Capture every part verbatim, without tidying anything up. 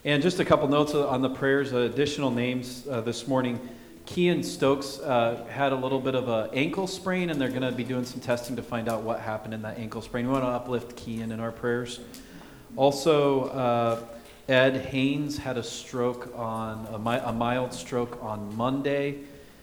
And just a couple notes on the prayers, uh, additional names uh, this morning. Kean Stokes uh, had a little bit of an ankle sprain, and they're going to be doing some testing to find out what happened in that ankle sprain. We want to uplift Kean in our prayers. Also, uh, Ed Haynes had a stroke on, a, mi- a mild stroke on Monday.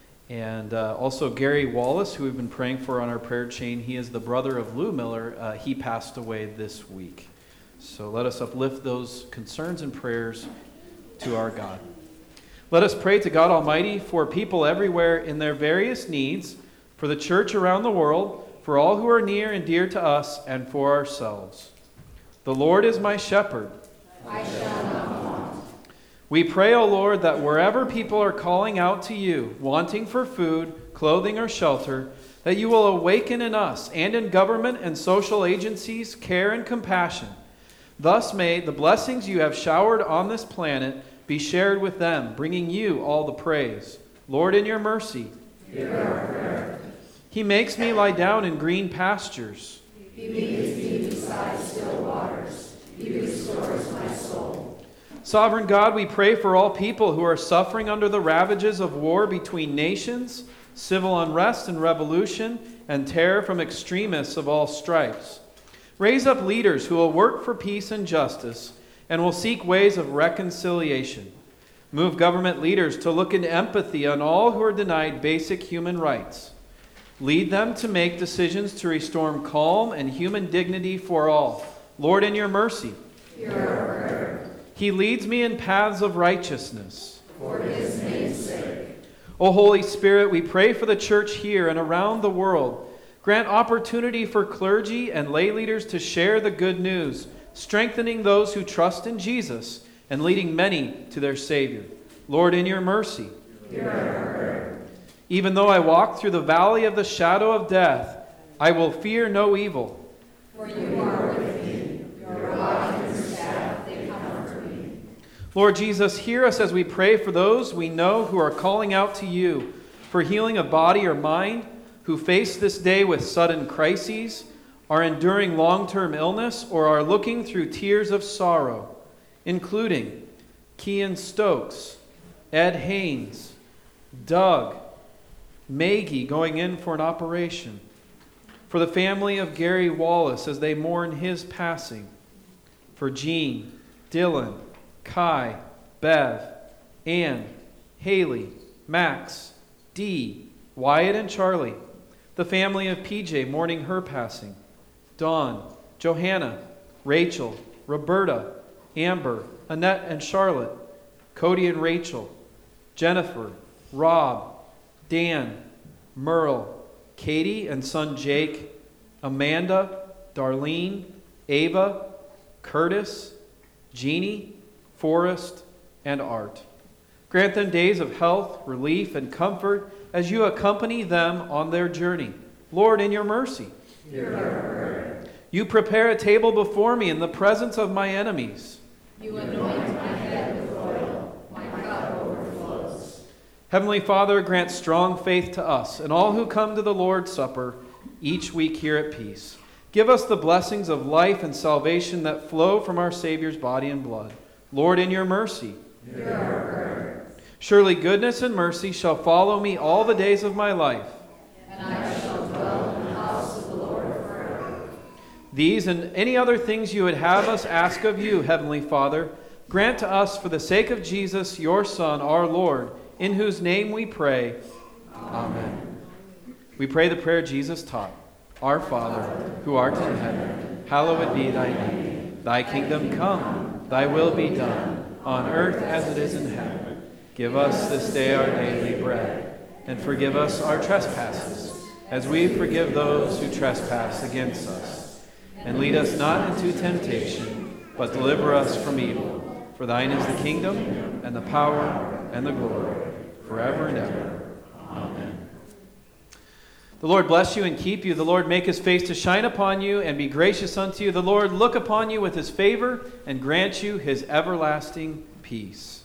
And uh, also Gary Wallace, who we've been praying for on our prayer chain. He is the brother of Lou Miller. Uh, he passed away this week. So let us uplift those concerns and prayers to our God. Let us pray to God Almighty for people everywhere in their various needs, for the church around the world, for all who are near and dear to us, and for ourselves. The Lord is my shepherd. I shall not want. We pray, O Lord, that wherever people are calling out to you, wanting for food, clothing, or shelter, that you will awaken in us and in government and social agencies care and compassion. Thus may the blessings you have showered on this planet be shared with them, bringing you all the praise. Lord, in your mercy, hear our prayer. He makes me lie down in green pastures. He leads me beside still waters. He restores my soul. Sovereign God, we pray for all people who are suffering under the ravages of war between nations, civil unrest and revolution, and terror from extremists of all stripes. Raise up leaders who will work for peace and justice and will seek ways of reconciliation. Move government leaders to look in empathy on all who are denied basic human rights. Lead them to make decisions to restore calm and human dignity for all. Lord, in your mercy, hear our prayer. He leads me in paths of righteousness For his name's sake. O Holy Spirit, we pray for the church here and around the world. Grant opportunity for clergy and lay leaders to share the good news, strengthening those who trust in Jesus and leading many to their Savior. Lord, in your mercy, hear our prayer. even though I walk through the valley of the shadow of death, I will fear no evil. For you are with me. Your rod and your staff, they comfort me. Lord Jesus, hear us as we pray for those we know who are calling out to you for healing of body or mind, who face this day with sudden crises, are enduring long-term illness, or are looking through tears of sorrow, including Kean Stokes, Ed Haynes, Doug, Maggie going in for an operation, for the family of Gary Wallace as they mourn his passing, for Jean, Dylan, Kai, Bev, Ann, Haley, Max, Dee, Wyatt and Charlie, the family of P J mourning her passing, Dawn, Johanna, Rachel, Roberta, Amber, Annette and Charlotte, Cody and Rachel, Jennifer, Rob, Dan, Merle, Katie and son Jake, Amanda, Darlene, Ava, Curtis, Jeannie, Forrest, and Art. Grant them days of health, relief, and comfort as you accompany them on their journey. Lord, in your mercy, hear our prayer. You prepare a table before me in the presence of my enemies. You anoint my head with oil. My cup overflows. Heavenly Father, grant strong faith to us and all who come to the Lord's Supper each week here at Peace. Give us the blessings of life and salvation that flow from our Savior's body and blood. Lord, in your mercy, hear our prayer. Surely goodness and mercy shall follow me all the days of my life. And I shall dwell in the house of the Lord forever. These and any other things you would have us ask of you, Heavenly Father, grant to us for the sake of Jesus, your Son, our Lord, in whose name we pray. Amen. We pray the prayer Jesus taught. Our Father, who art in heaven, hallowed be thy name. Thy kingdom come, thy will be done, on earth as it is in heaven. Give us this day our daily bread, and forgive us our trespasses, as we forgive those who trespass against us. And lead us not into temptation, but deliver us from evil. For thine is the kingdom, and the power, and the glory, forever and ever. Amen. The Lord bless you and keep you. The Lord make his face to shine upon you and be gracious unto you. The Lord look upon you with his favor and grant you his everlasting peace.